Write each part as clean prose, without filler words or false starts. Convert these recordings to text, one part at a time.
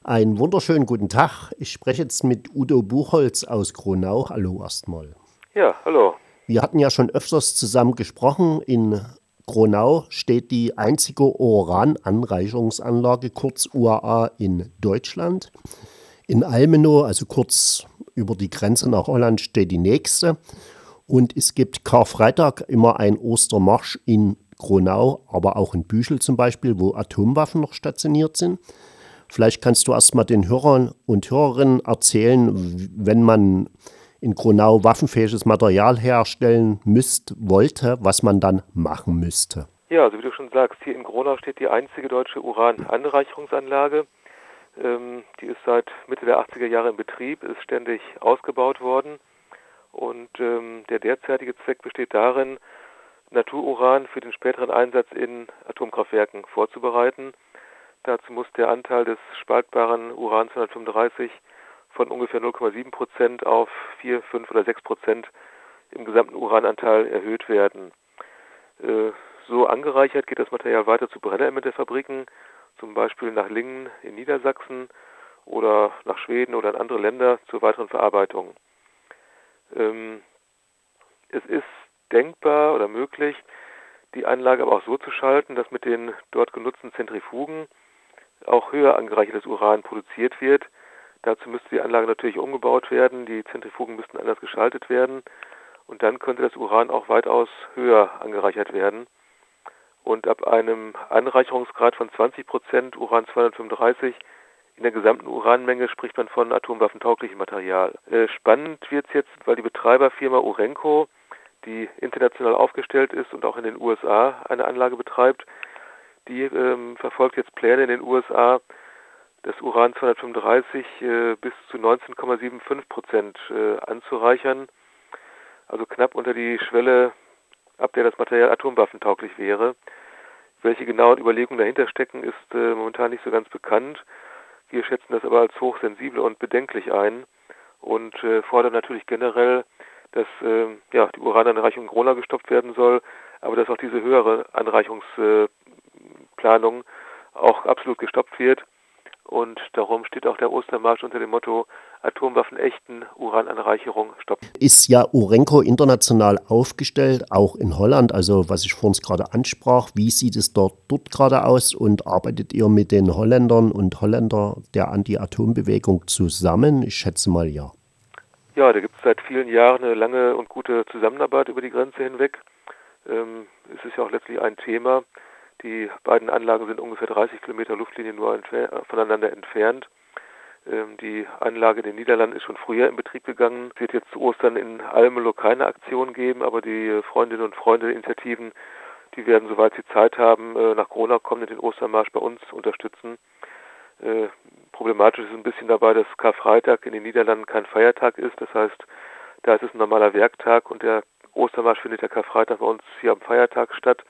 Einen wunderschönen guten Tag. Ich spreche jetzt mit Udo Buchholz aus Gronau. Hallo erstmal. Ja, hallo. Wir hatten ja schon öfters zusammen gesprochen. In Gronau steht die einzige Urananreicherungsanlage, kurz UAA, in Deutschland. In Almenow, also kurz über die Grenze nach Holland, steht die nächste. Und es gibt Karfreitag immer einen Ostermarsch in Gronau, aber auch in Büchel zum Beispiel, wo Atomwaffen noch stationiert sind. Vielleicht kannst du erst mal den Hörern und Hörerinnen erzählen, wenn man in Gronau waffenfähiges Material herstellen wollte, was man dann machen müsste. Ja, also wie du schon sagst, hier in Gronau steht die einzige deutsche Urananreicherungsanlage. Die ist seit Mitte der 80er Jahre in Betrieb, ist ständig ausgebaut worden. Und der derzeitige Zweck besteht darin, Natururan für den späteren Einsatz in Atomkraftwerken vorzubereiten. Dazu muss der Anteil des spaltbaren Uran-235 von ungefähr 0,7% auf 4, 5 oder 6% im gesamten Urananteil erhöht werden. So angereichert geht das Material weiter zu Brenneremitterfabriken, zum Beispiel nach Lingen in Niedersachsen oder nach Schweden oder in andere Länder zur weiteren Verarbeitung. Es ist denkbar oder möglich, die Anlage aber auch so zu schalten, dass mit den dort genutzten Zentrifugen auch höher angereichertes Uran produziert wird. Dazu müsste die Anlage natürlich umgebaut werden, die Zentrifugen müssten anders geschaltet werden und dann könnte das Uran auch weitaus höher angereichert werden. Und ab einem Anreicherungsgrad von 20% Uran-235 in der gesamten Uranmenge spricht man von atomwaffentauglichem Material. Spannend wird es jetzt, weil die Betreiberfirma Urenco, die international aufgestellt ist und auch in den USA eine Anlage betreibt, die verfolgt jetzt Pläne in den USA, das Uran-235 bis zu 19,75% anzureichern, also knapp unter die Schwelle, ab der das Material atomwaffentauglich wäre. Welche genauen Überlegungen dahinter stecken, ist momentan nicht so ganz bekannt. Wir schätzen das aber als hochsensibel und bedenklich ein und fordern natürlich generell, dass die Urananreichung in Gronau gestoppt werden soll, aber dass auch diese höhere Anreichungsplanung auch absolut gestoppt wird. Und darum steht auch der Ostermarsch unter dem Motto Atomwaffen echten, Urananreicherung stoppen. Ist ja Urenco international aufgestellt, auch in Holland, also was ich vorhin gerade ansprach. Wie sieht es dort gerade aus und arbeitet ihr mit den Holländern und Holländer der Anti-Atom-Bewegung zusammen? Ich schätze mal ja. Ja, da gibt es seit vielen Jahren eine lange und gute Zusammenarbeit über die Grenze hinweg. Es ist ja auch letztlich ein Thema. Die beiden Anlagen sind ungefähr 30 Kilometer Luftlinie nur voneinander entfernt. Die Anlage in den Niederlanden ist schon früher in Betrieb gegangen. Es wird jetzt zu Ostern in Almelo keine Aktion geben, aber die Freundinnen und Freunde der Initiativen, die werden, soweit sie Zeit haben, nach Gronau kommen und den Ostermarsch bei uns unterstützen. Problematisch ist ein bisschen dabei, dass Karfreitag in den Niederlanden kein Feiertag ist. Das heißt, da ist es ein normaler Werktag und der Ostermarsch findet der Karfreitag bei uns hier am Feiertag statt.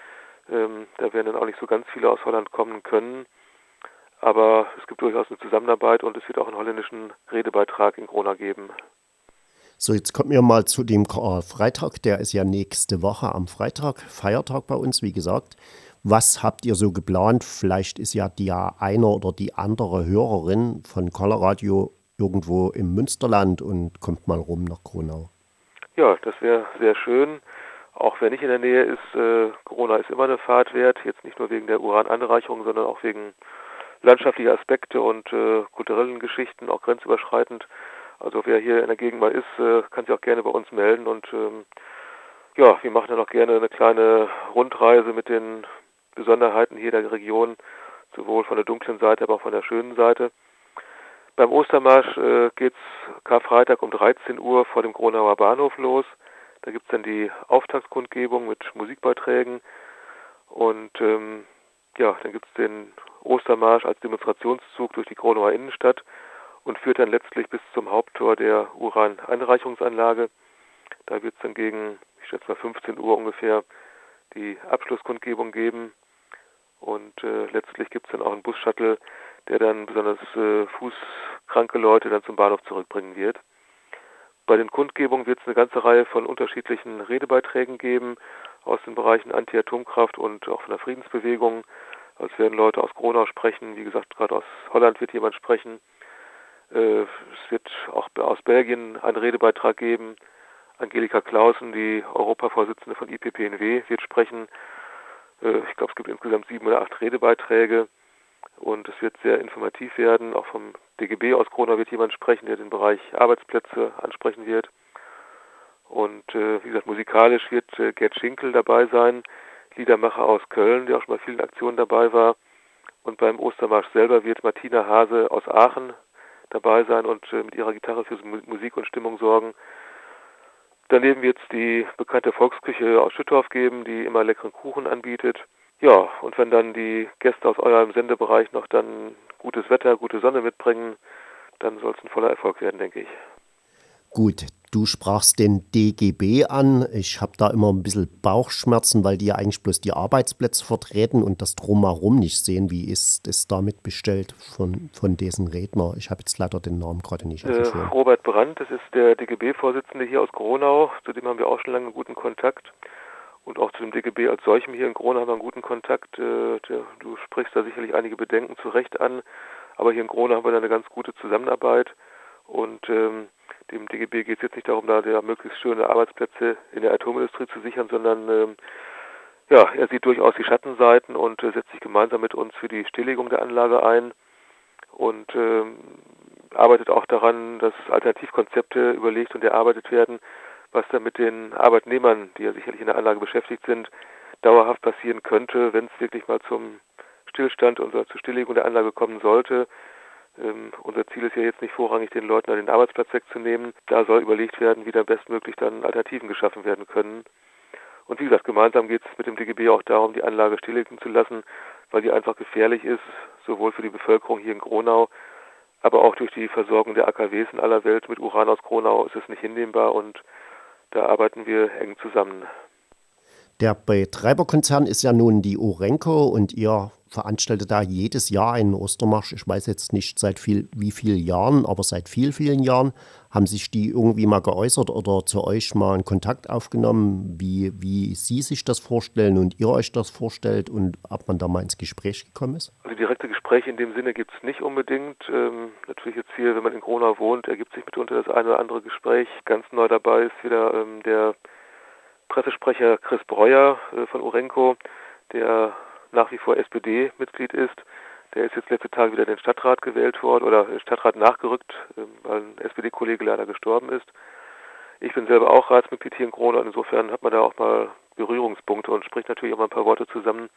Da werden dann auch nicht so ganz viele aus Holland kommen können. Aber es gibt durchaus eine Zusammenarbeit und es wird auch einen holländischen Redebeitrag in Gronau geben. So, jetzt kommen wir mal zu dem Freitag. Der ist ja nächste Woche am Freitag, Feiertag bei uns, wie gesagt. Was habt ihr so geplant? Vielleicht ist ja die eine oder die andere Hörerin von Color irgendwo im Münsterland und kommt mal rum nach Gronau. Ja, das wäre sehr schön. Auch wer nicht in der Nähe ist, Gronau ist immer eine Fahrt wert. Jetzt nicht nur wegen der Urananreicherung, sondern auch wegen landschaftlicher Aspekte und kulturellen Geschichten, auch grenzüberschreitend. Also wer hier in der Gegend mal ist, kann sich auch gerne bei uns melden und wir machen dann auch gerne eine kleine Rundreise mit den Besonderheiten hier der Region, sowohl von der dunklen Seite, aber auch von der schönen Seite. Beim Ostermarsch geht's Karfreitag um 13 Uhr vor dem Gronauer Bahnhof los. Da gibt's dann die Auftaktskundgebung mit Musikbeiträgen und dann gibt's den Ostermarsch als Demonstrationszug durch die Gronauer Innenstadt und führt dann letztlich bis zum Haupttor der Uraneinreichungsanlage. Da wird es dann gegen, ich schätze mal 15 Uhr ungefähr, die Abschlusskundgebung geben. Und letztlich gibt es dann auch einen Bus-Shuttle, der dann besonders fußkranke Leute dann zum Bahnhof zurückbringen wird. Bei den Kundgebungen wird es eine ganze Reihe von unterschiedlichen Redebeiträgen geben aus den Bereichen Anti-Atomkraft und auch von der Friedensbewegung. Also es werden Leute aus Gronau sprechen, wie gesagt, gerade aus Holland wird jemand sprechen. Es wird auch aus Belgien einen Redebeitrag geben. Angelika Clausen, die Europavorsitzende von IPPNW, wird sprechen. Ich glaube, es gibt insgesamt 7 oder 8 Redebeiträge und es wird sehr informativ werden. Auch vom DGB aus Gronau wird jemand sprechen, der den Bereich Arbeitsplätze ansprechen wird. Und wie gesagt, musikalisch wird Gerd Schinkel dabei sein, Liedermacher aus Köln, der auch schon bei vielen Aktionen dabei war. Und beim Ostermarsch selber wird Martina Hase aus Aachen dabei sein und mit ihrer Gitarre für Musik und Stimmung sorgen. Daneben wird es die bekannte Volksküche aus Schüttorf geben, die immer leckeren Kuchen anbietet. Ja, und wenn dann die Gäste aus eurem Sendebereich noch dann gutes Wetter, gute Sonne mitbringen, dann soll es ein voller Erfolg werden, denke ich. Gut, du sprachst den DGB an. Ich habe da immer ein bisschen Bauchschmerzen, weil die ja eigentlich bloß die Arbeitsplätze vertreten und das Drumherum nicht sehen. Wie ist es damit bestellt von diesen Rednern? Ich habe jetzt leider den Namen gerade nicht auf dem Schirm. Robert Brandt, das ist der DGB-Vorsitzende hier aus Gronau. Zu dem haben wir auch schon lange guten Kontakt. Und auch zu dem DGB als solchem hier in Gronau haben wir einen guten Kontakt. Du sprichst da sicherlich einige Bedenken zu Recht an. Aber hier in Gronau haben wir da eine ganz gute Zusammenarbeit. Und dem DGB geht es jetzt nicht darum, da möglichst schöne Arbeitsplätze in der Atomindustrie zu sichern, sondern er sieht durchaus die Schattenseiten und setzt sich gemeinsam mit uns für die Stilllegung der Anlage ein und arbeitet auch daran, dass Alternativkonzepte überlegt und erarbeitet werden, was dann mit den Arbeitnehmern, die ja sicherlich in der Anlage beschäftigt sind, dauerhaft passieren könnte, wenn es wirklich mal zum Stillstand oder zur Stilllegung der Anlage kommen sollte. Unser Ziel ist ja jetzt nicht vorrangig, den Leuten den Arbeitsplatz wegzunehmen. Da soll überlegt werden, wie dann bestmöglich dann Alternativen geschaffen werden können. Und wie gesagt, gemeinsam geht es mit dem DGB auch darum, die Anlage stilllegen zu lassen, weil die einfach gefährlich ist, sowohl für die Bevölkerung hier in Gronau, aber auch durch die Versorgung der AKWs in aller Welt mit Uran aus Gronau ist es nicht hinnehmbar und da arbeiten wir eng zusammen. Der Betreiberkonzern ist ja nun die Urenco und ihr veranstaltet da jedes Jahr einen Ostermarsch. Ich weiß jetzt nicht seit wie vielen Jahren, aber seit vielen Jahren. Haben sich die irgendwie mal geäußert oder zu euch mal einen Kontakt aufgenommen, wie Sie sich das vorstellen und ihr euch das vorstellt und ob man da mal ins Gespräch gekommen ist? Also direkte Gespräche in dem Sinne gibt es nicht unbedingt. Natürlich jetzt hier, wenn man in Gronau wohnt, ergibt sich mitunter das eine oder andere Gespräch. Ganz neu dabei ist wieder der Pressesprecher Chris Breuer von Urenco, der nach wie vor SPD-Mitglied ist. Der ist jetzt letzte Tage wieder in den Stadtrat gewählt worden oder in den Stadtrat nachgerückt, weil ein SPD-Kollege leider gestorben ist. Ich bin selber auch Ratsmitglied hier in Gronau und insofern hat man da auch mal Berührungspunkte und spricht natürlich auch mal ein paar Worte zusammen.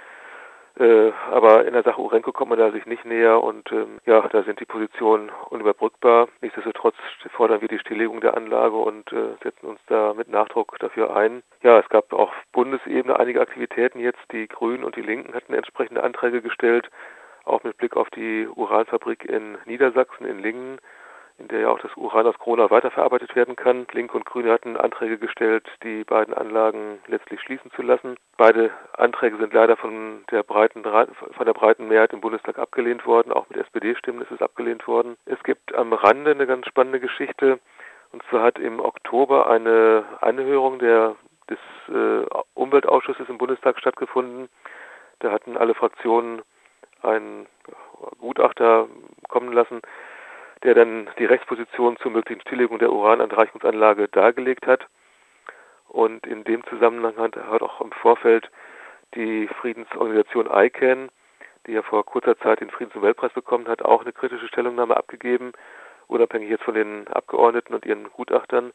Aber in der Sache Urenco kommt man da sich nicht näher und da sind die Positionen unüberbrückbar. Nichtsdestotrotz fordern wir die Stilllegung der Anlage und setzen uns da mit Nachdruck dafür ein. Ja, es gab auf Bundesebene einige Aktivitäten jetzt. Die Grünen und die Linken hatten entsprechende Anträge gestellt, auch mit Blick auf die Uranfabrik in Niedersachsen, in Lingen, in der ja auch das Uran aus Gronau weiterverarbeitet werden kann. Linke und Grüne hatten Anträge gestellt, die beiden Anlagen letztlich schließen zu lassen. Beide Anträge sind leider von der breiten Mehrheit im Bundestag abgelehnt worden. Auch mit SPD-Stimmen ist es abgelehnt worden. Es gibt am Rande eine ganz spannende Geschichte. Und zwar hat im Oktober eine Anhörung des Umweltausschusses im Bundestag stattgefunden. Da hatten alle Fraktionen einen Gutachter kommen lassen, der dann die Rechtsposition zur möglichen Stilllegung der Urananreicherungsanlage dargelegt hat. Und in dem Zusammenhang hat auch im Vorfeld die Friedensorganisation ICAN, die ja vor kurzer Zeit den Friedensnobelpreis bekommen hat, auch eine kritische Stellungnahme abgegeben, unabhängig jetzt von den Abgeordneten und ihren Gutachtern.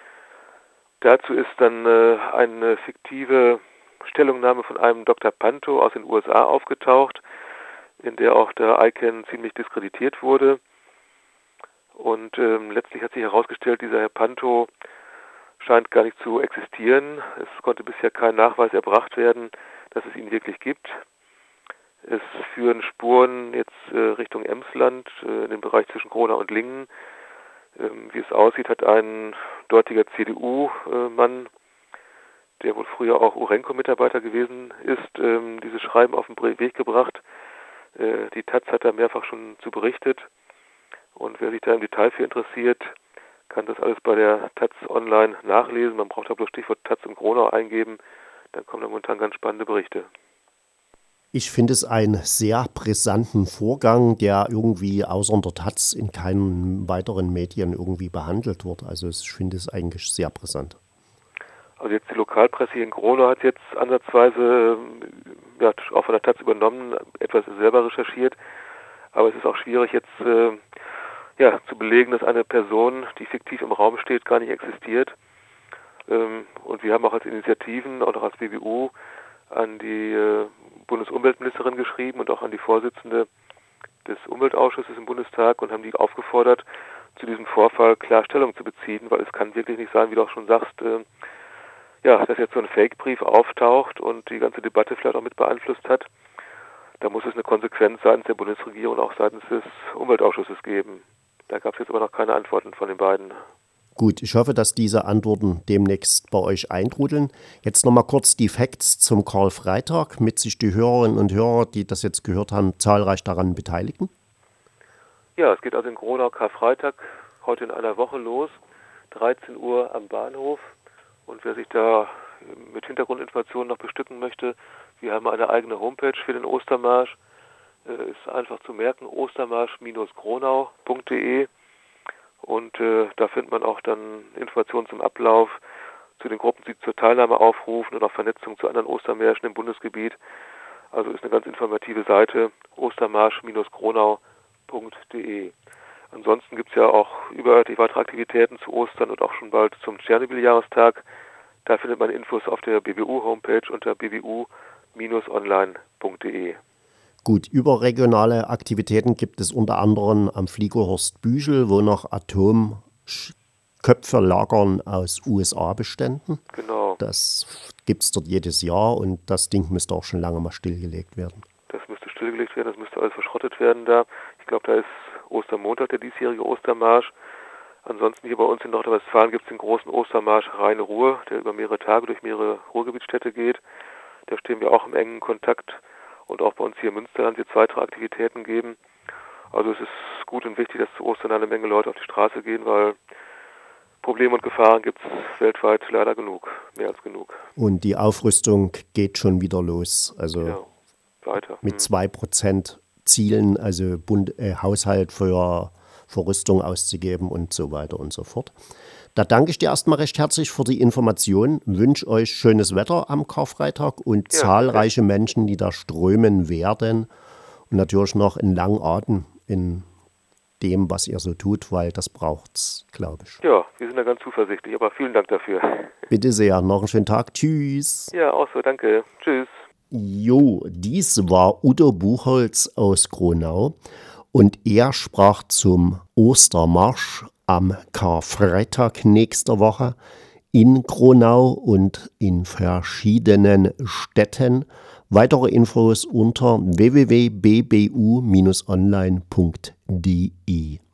Dazu ist dann eine fiktive Stellungnahme von einem Dr. Panto aus den USA aufgetaucht, in der auch der ICAN ziemlich diskreditiert wurde. Und letztlich hat sich herausgestellt, dieser Herr Panto scheint gar nicht zu existieren. Es konnte bisher kein Nachweis erbracht werden, dass es ihn wirklich gibt. Es führen Spuren jetzt Richtung Emsland, in den Bereich zwischen Gronau und Lingen. Wie es aussieht, hat ein dortiger CDU-Mann, der wohl früher auch Urenco-Mitarbeiter gewesen ist, dieses Schreiben auf den Weg gebracht. Die Taz hat da mehrfach schon zu berichtet. Und wer sich da im Detail für interessiert, kann das alles bei der Taz online nachlesen. Man braucht da bloß Stichwort Taz und Gronau eingeben, dann kommen da momentan ganz spannende Berichte. Ich finde es einen sehr brisanten Vorgang, der irgendwie außer in der Taz in keinen weiteren Medien irgendwie behandelt wird. Also ich finde es eigentlich sehr brisant. Also jetzt die Lokalpresse hier in Gronau hat jetzt ansatzweise ja, auch von der Taz übernommen, etwas selber recherchiert. Aber es ist auch schwierig jetzt ja, zu belegen, dass eine Person, die fiktiv im Raum steht, gar nicht existiert. Und wir haben auch als Initiativen und auch als BBU an die Bundesumweltministerin geschrieben und auch an die Vorsitzende des Umweltausschusses im Bundestag und haben die aufgefordert, zu diesem Vorfall klar Stellung zu beziehen, weil es kann wirklich nicht sein, wie du auch schon sagst, ja, dass jetzt so ein Fake-Brief auftaucht und die ganze Debatte vielleicht auch mit beeinflusst hat. Da muss es eine Konsequenz seitens der Bundesregierung und auch seitens des Umweltausschusses geben. Da gab es jetzt aber noch keine Antworten von den beiden. Gut, ich hoffe, dass diese Antworten demnächst bei euch eintrudeln. Jetzt nochmal kurz die Facts zum Karl-Freitag, mit sich die Hörerinnen und Hörer, die das jetzt gehört haben, zahlreich daran beteiligen. Ja, es geht also in Gronau Karfreitag heute in einer Woche los, 13 Uhr am Bahnhof. Und wer sich da mit Hintergrundinformationen noch bestücken möchte, wir haben eine eigene Homepage für den Ostermarsch. Ist einfach zu merken, ostermarsch-gronau.de. Und da findet man auch dann Informationen zum Ablauf, zu den Gruppen, die zur Teilnahme aufrufen und auch Vernetzung zu anderen Ostermärschen im Bundesgebiet. Also ist eine ganz informative Seite, ostermarsch-gronau.de. Ansonsten gibt es ja auch überörtlich weitere Aktivitäten zu Ostern und auch schon bald zum Tschernobyl-Jahrestag. Da findet man Infos auf der BBU-Homepage unter bbu-online.de. Gut, überregionale Aktivitäten gibt es unter anderem am Fliegerhorst Büchel, wo noch Atomköpfe lagern aus USA-Beständen. Genau. Das gibt es dort jedes Jahr und das Ding müsste auch schon lange mal stillgelegt werden. Das müsste stillgelegt werden, das müsste alles verschrottet werden da. Ich glaube, da ist Ostermontag der diesjährige Ostermarsch. Ansonsten hier bei uns in Nordrhein-Westfalen gibt es den großen Ostermarsch Reine Ruhr, der über mehrere Tage durch mehrere Ruhrgebietsstädte geht. Da stehen wir auch im engen Kontakt. Und auch bei uns hier in Münsterland wird es weitere Aktivitäten geben. Also es ist gut und wichtig, dass zu Ostern eine Menge Leute auf die Straße gehen, weil Probleme und Gefahren gibt es weltweit leider genug, mehr als genug. Und die Aufrüstung geht schon wieder los. Also ja, weiter. Mit 2% Zielen, also Haushalt für Rüstung auszugeben und so weiter und so fort. Da danke ich dir erstmal recht herzlich für die Information, wünsche euch schönes Wetter am Karfreitag und zahlreiche Menschen, die da strömen werden und natürlich noch einen langen Atem in dem, was ihr so tut, weil das braucht's, glaube ich. Ja, wir sind da ganz zuversichtlich, aber vielen Dank dafür. Bitte sehr, noch einen schönen Tag, tschüss. Ja, auch so, danke, tschüss. Jo, dies war Udo Buchholz aus Gronau und er sprach zum Ostermarsch am Karfreitag nächster Woche in Gronau und in verschiedenen Städten. Weitere Infos unter www.bbu-online.de.